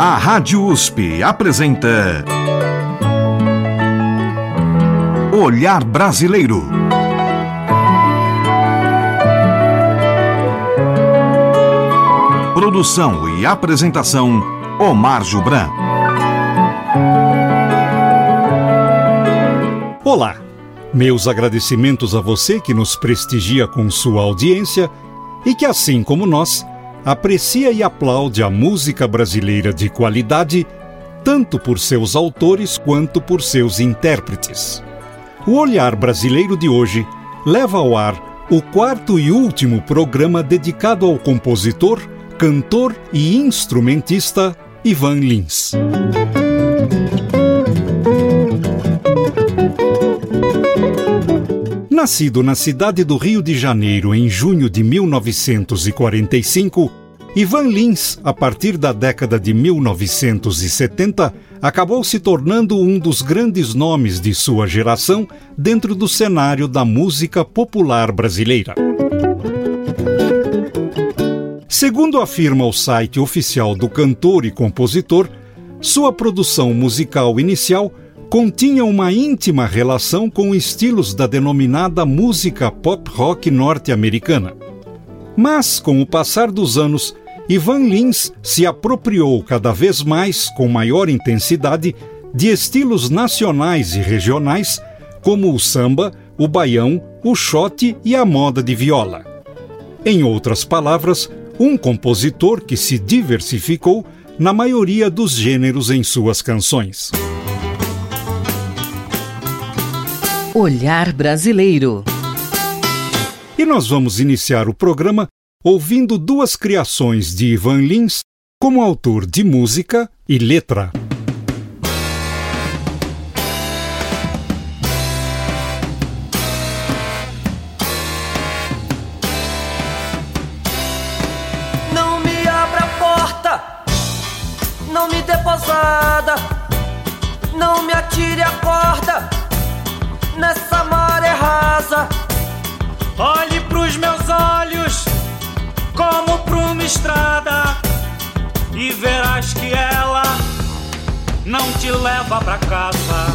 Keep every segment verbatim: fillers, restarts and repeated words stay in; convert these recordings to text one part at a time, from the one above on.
A Rádio U S P apresenta Olhar Brasileiro. Produção e apresentação, Omar Jubran. Olá, meus agradecimentos a você que nos prestigia com sua audiência e que, assim como nós, aprecia e aplaude a música brasileira de qualidade, tanto por seus autores quanto por seus intérpretes. O Olhar Brasileiro de hoje leva ao ar o quarto e último programa dedicado ao compositor, cantor e instrumentista Ivan Lins. Nascido na cidade do Rio de Janeiro em junho de mil novecentos e quarenta e cinco, Ivan Lins, a partir da década de mil novecentos e setenta, acabou se tornando um dos grandes nomes de sua geração dentro do cenário da música popular brasileira. Segundo afirma o site oficial do cantor e compositor, sua produção musical inicial continha uma íntima relação com estilos da denominada música pop-rock norte-americana. Mas, com o passar dos anos, Ivan Lins se apropriou cada vez mais, com maior intensidade, de estilos nacionais e regionais, como o samba, o baião, o xote e a moda de viola. Em outras palavras, um compositor que se diversificou na maioria dos gêneros em suas canções. Olhar Brasileiro. E nós vamos iniciar o programa ouvindo duas criações de Ivan Lins como autor de música e letra. Não me abra a porta, não me dê posada, não me atire a corda nessa maré rasa. Olhe pros meus olhos como pra uma estrada e verás que ela não te leva pra casa.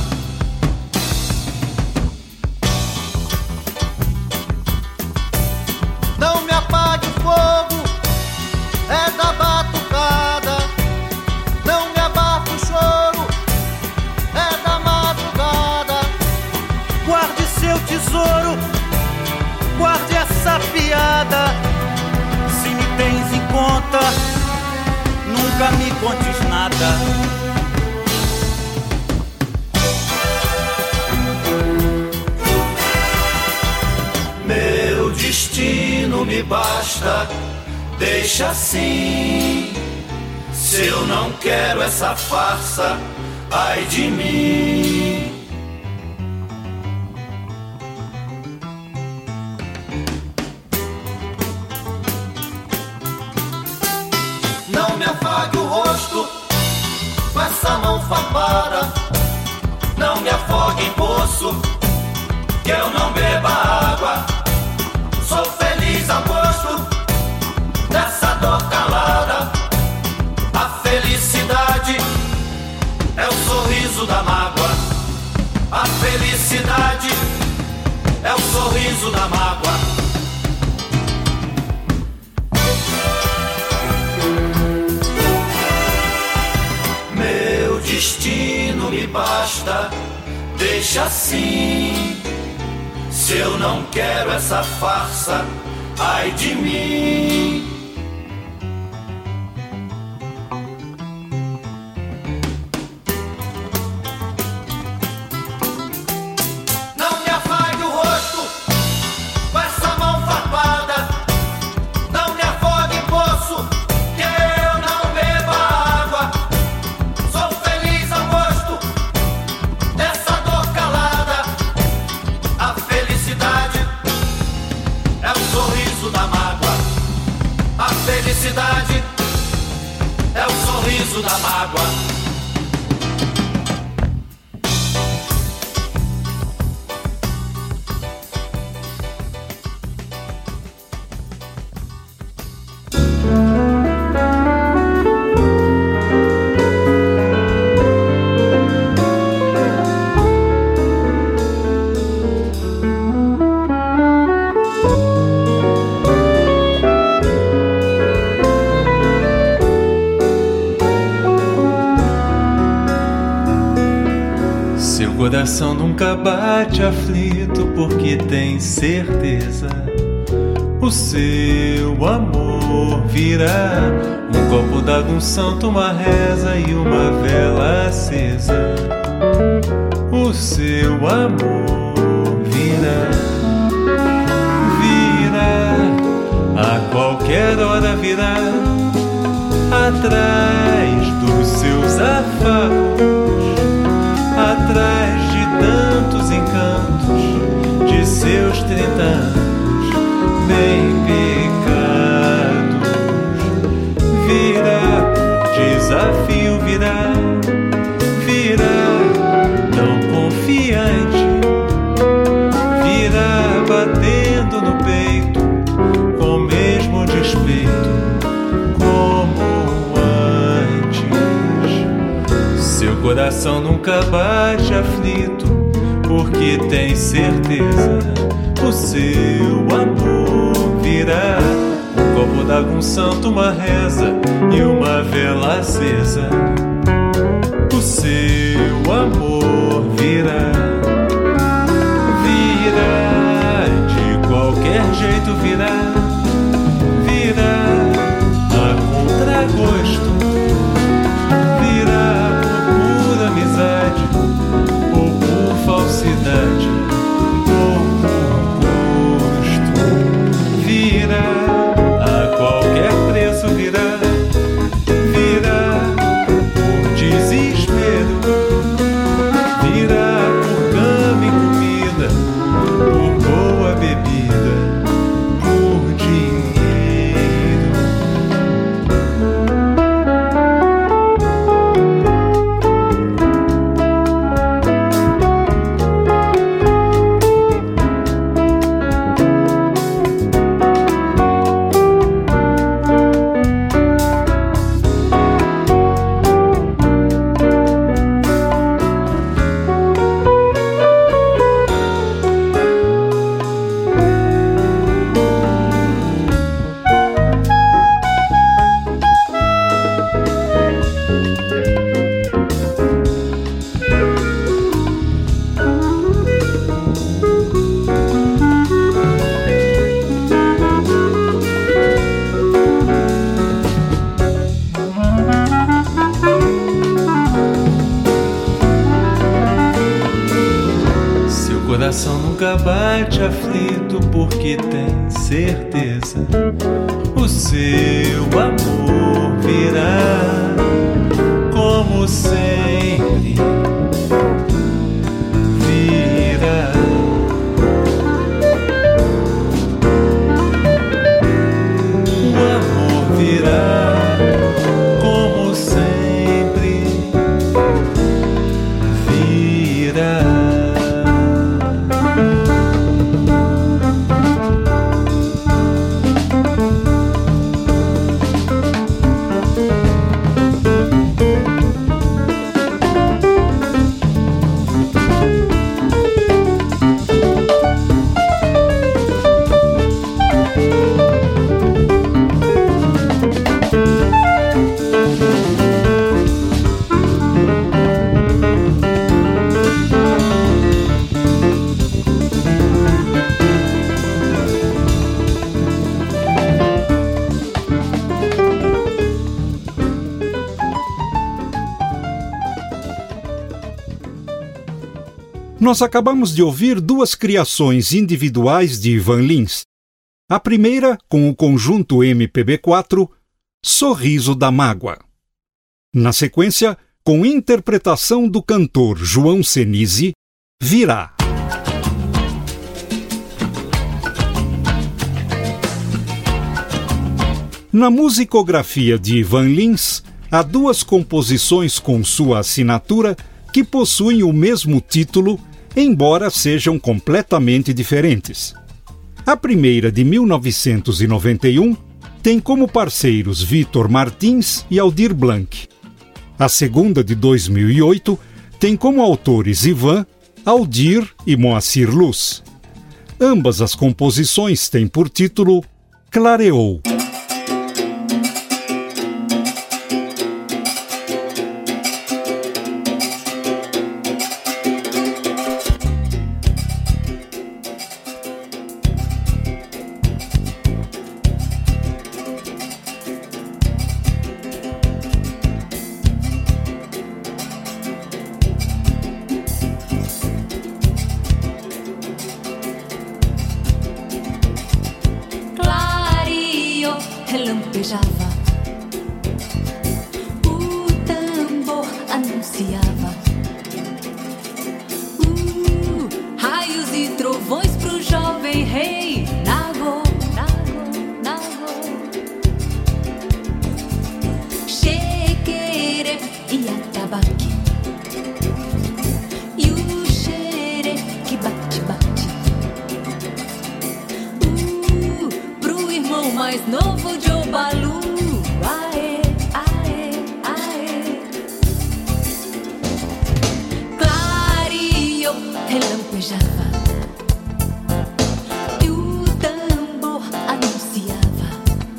Não me apague o fogo, é da batucada. Não me abafe o choro, é da madrugada. Guarde seu tesouro, guarde essa piada. Se me tens em conta, nunca me contes nada. Meu destino me basta, deixa assim. Se eu não quero essa farsa, ai de mim. Não me afague o rosto com essa mão farpada. Não me afogue em poço, que eu não beba água. Sou feliz a gosto dessa dor calada. A felicidade é o sorriso da mágoa. A felicidade é o sorriso da mágoa. Meu destino me basta, deixa assim. Se eu não quero essa farsa, ai de mim. Não me afague o rosto com essa mão farpada. Não me afogue em poço, que eu não beba água. Sou feliz ao gosto dessa dor calada. A felicidade é o sorriso da mágoa. A felicidade é o sorriso da mágoa. coração nunca bate aflito porque tem certeza. O seu amor virá, um copo d'água, um santo, uma reza e uma vela acesa. O seu amor virá, virá, a qualquer hora virá, atrás dos seus afagos, atrás de tantos encantos de seus trinta anos bem pecados. Virá, desafio virá, virá tão confiante, virá batendo no peito com o mesmo despeito como antes. Seu coração nunca bate aflito porque tem certeza. O seu amor virá, um copo d'água, um santo, uma reza e uma vela acesa. O seu amor virá, virá, de qualquer jeito virá, virá a contragosto, virá por pura amizade ou por falsidade. Nunca bate aflito porque tem certeza. O seu amor virá, como sempre virá. O amor virá, como sempre virá. Nós acabamos de ouvir duas criações individuais de Ivan Lins. A primeira, com o conjunto M P B quatro, Sorriso da Mágoa. Na sequência, com interpretação do cantor João Senise, Virá. Na musicografia de Ivan Lins, há duas composições com sua assinatura que possuem o mesmo título, embora sejam completamente diferentes. A primeira, de mil novecentos e noventa e um, tem como parceiros Vitor Martins e Aldir Blanc. A segunda, de dois mil e oito, tem como autores Ivan, Aldir e Moacir Luz. Ambas as composições têm por título Clareou. relampejava, o tambor anunciava, uh, raios e trovões pro jovem rei. Nago, nago, nago, chequere e atabaque, e o xere que bate, bate, uh, pro irmão mais novo de Obalu. Aê, aê, aê, clareou, relampejava, e o tambor anunciava,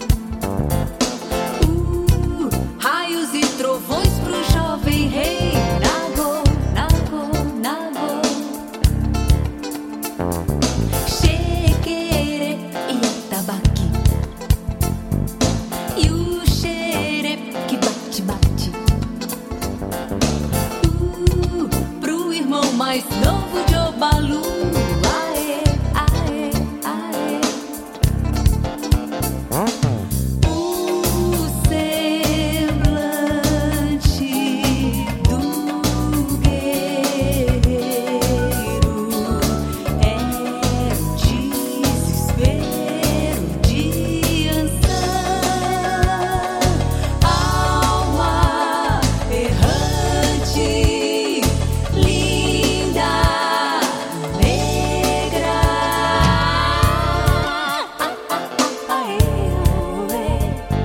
uh, raios e trovões pro jovem rei. Nago, nago, nago, chequere e atabaque, e o xere que bate, bate, uh, pro irmão mais novo de Obalu. Aê, aê, aê, o semblante do guerreiro é o desespero de ançã, alma errante, linda, negra. Aê, oê.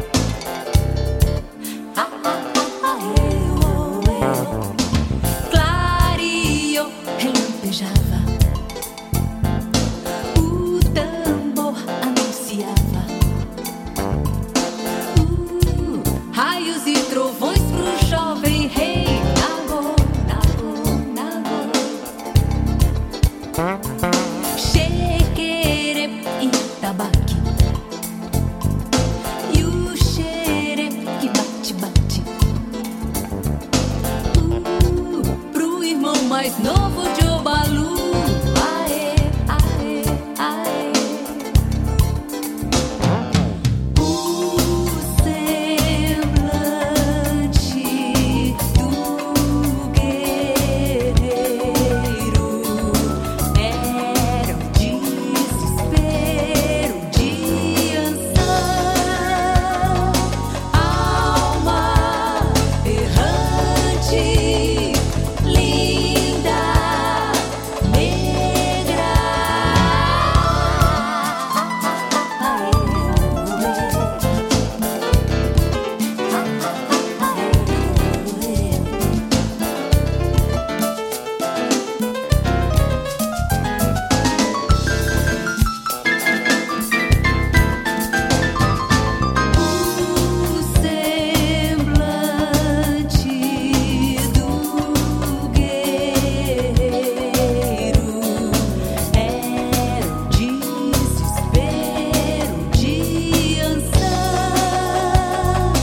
Aê, oê. Clareou, relampejava, o tambor anunciava, uh, raios e trovões pro jovem rei. Nago, nago, nago, chequere e tabaque, e o xere que bate, bate, uh, pro irmão mais novo de Obalu. Aê, aê, aê, o semblante do guerreiro era o desespero de ançã, alma errante, linda, negra. Aê, oê. O semblante do guerreiro era o desespero de ançã,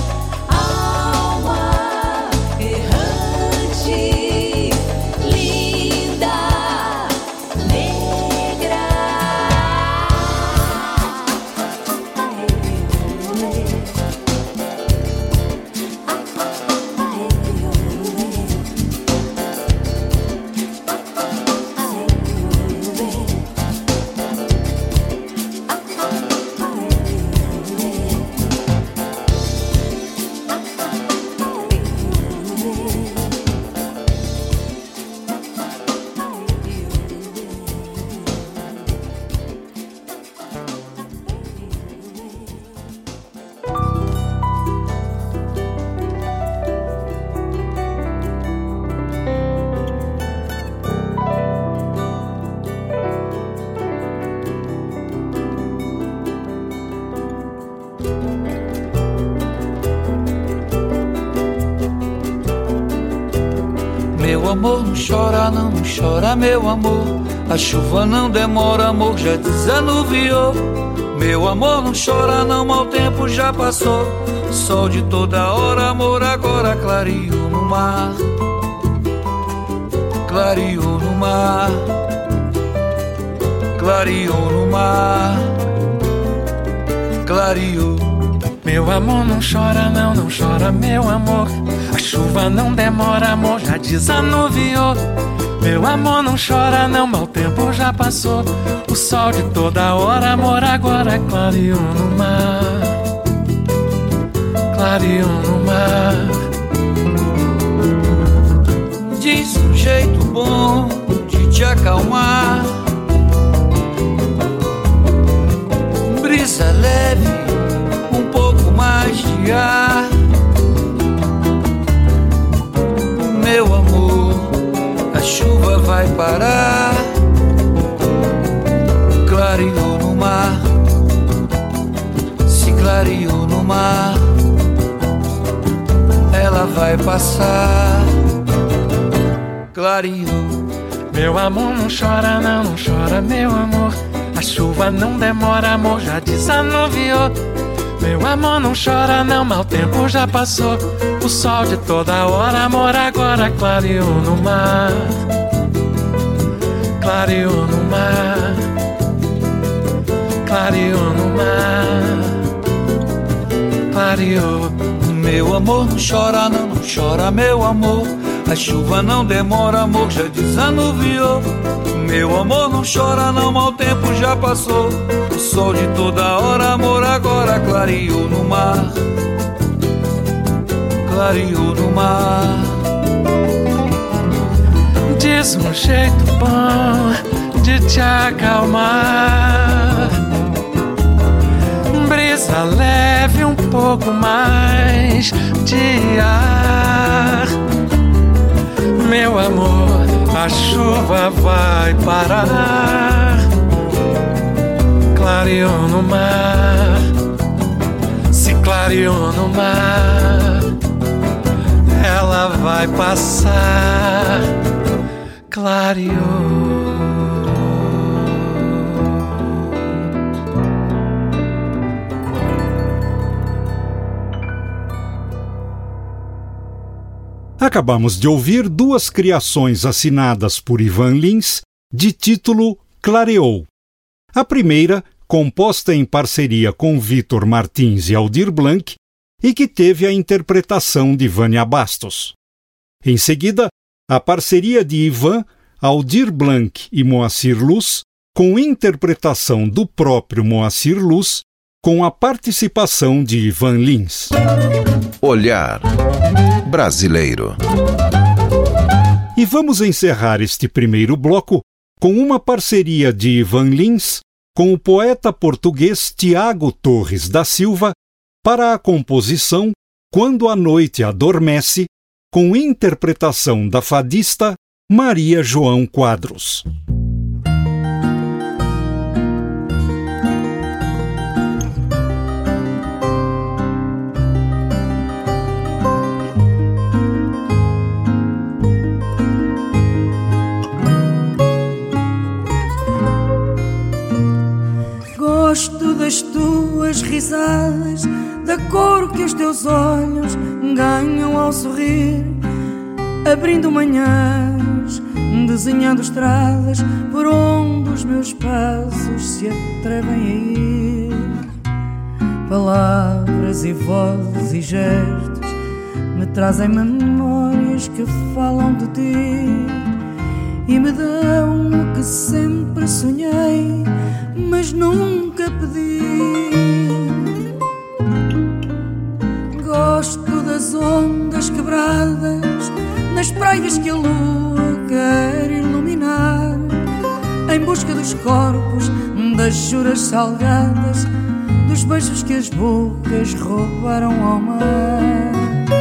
alma errante, linda, negra. Meu amor, não chora, não, não chora, meu amor. A chuva não demora, amor, já desanuviou. Meu amor, não chora, não, mau tempo já passou. Sol de toda hora, amor, agora clareou no mar. Clareou no mar. Clareou no mar. Clareou. Meu amor não chora não, não chora meu amor. A chuva não demora, amor, já desanuviou. Meu amor não chora não, mau tempo já passou. O sol de toda hora, amor, agora clareou no mar. Clareou no mar. Diz um jeito bom de te acalmar. Brisa leve, um pouco mais de ar. Meu amor, a chuva vai parar. Clareou no mar. Se clareou no mar, ela vai passar. Clareou. Meu amor não chora não, não chora meu amor. A chuva não demora, amor, já desanuviou. Meu amor não chora não, mau tempo já passou. O sol de toda hora, amor, agora clareou no mar. Clareou no mar. Clareou no mar. Clareou. Meu amor não chora não, não chora meu amor. A chuva não demora, amor, já desanuviou. Meu amor não chora não, mau tempo já passou. O sol de toda hora, amor, agora clareou no mar. Clareou no mar. Diz um jeito bom de te acalmar. Brisa leve, um pouco mais de ar. Meu amor, a chuva vai parar. Clareou no mar. Se clareou no mar, ela vai passar. Clareou. Acabamos de ouvir duas criações assinadas por Ivan Lins, de título Clareou. A primeira, composta em parceria com Vitor Martins e Aldir Blanc, e que teve a interpretação de Vânia Bastos. Em seguida, a parceria de Ivan, Aldir Blanc e Moacir Luz, com interpretação do próprio Moacir Luz, com a participação de Ivan Lins. Olhar brasileiro. E vamos encerrar este primeiro bloco com uma parceria de Ivan Lins com o poeta português Tiago Torres da Silva para a composição Quando a Noite Adormece, com interpretação da fadista Maria João Quadros. Gosto das tuas risadas, da cor que os teus olhos ganham ao sorrir, abrindo manhãs, desenhando estradas por onde os meus passos se atrevem a ir. Palavras e vozes e gestos me trazem memórias que falam de ti e me dão o que sempre sonhei, mas nunca pedi. Gosto das ondas quebradas nas praias que a lua quer iluminar, em busca dos corpos, das juras salgadas, dos beijos que as bocas roubaram ao mar.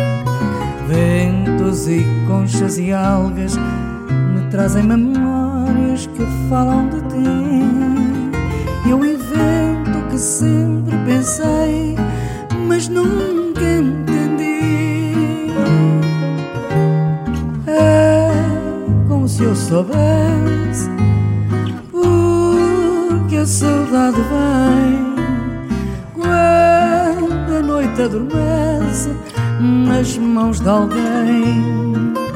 Ventos e conchas e algas me trazem memórias que falam de ti. Eu invento o que sempre pensei, mas nunca entendi. É como se eu soubesse, porque a saudade vem quando a noite adormece nas mãos de alguém.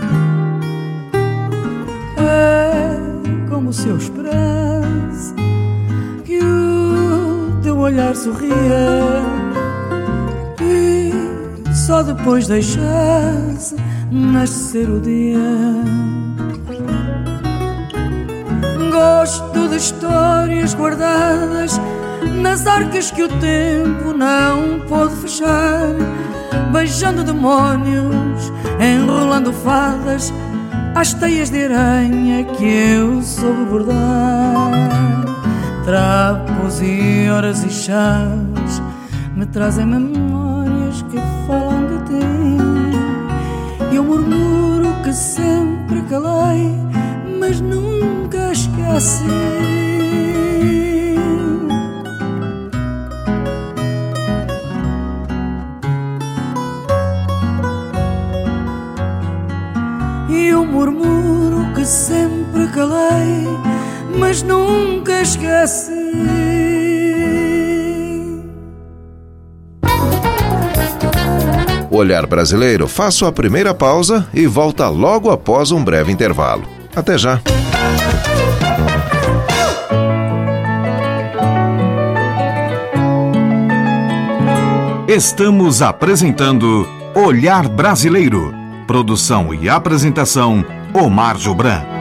É como se eu esperasse que o teu olhar sorria só depois deixasse nascer o dia. Gosto de histórias guardadas nas arcas que o tempo não pôde fechar, beijando demónios, enrolando fadas, às teias de aranha que eu soube bordar. Trapos e horas e chás me trazem memórias que falam de ti. Eu murmuro que sempre calei, mas nunca esqueci. Eu murmuro que sempre calei, mas nunca esqueci. Olhar Brasileiro faz sua primeira pausa e volta logo após um breve intervalo. Até já! Estamos apresentando Olhar Brasileiro. Produção e apresentação, Omar Jobran.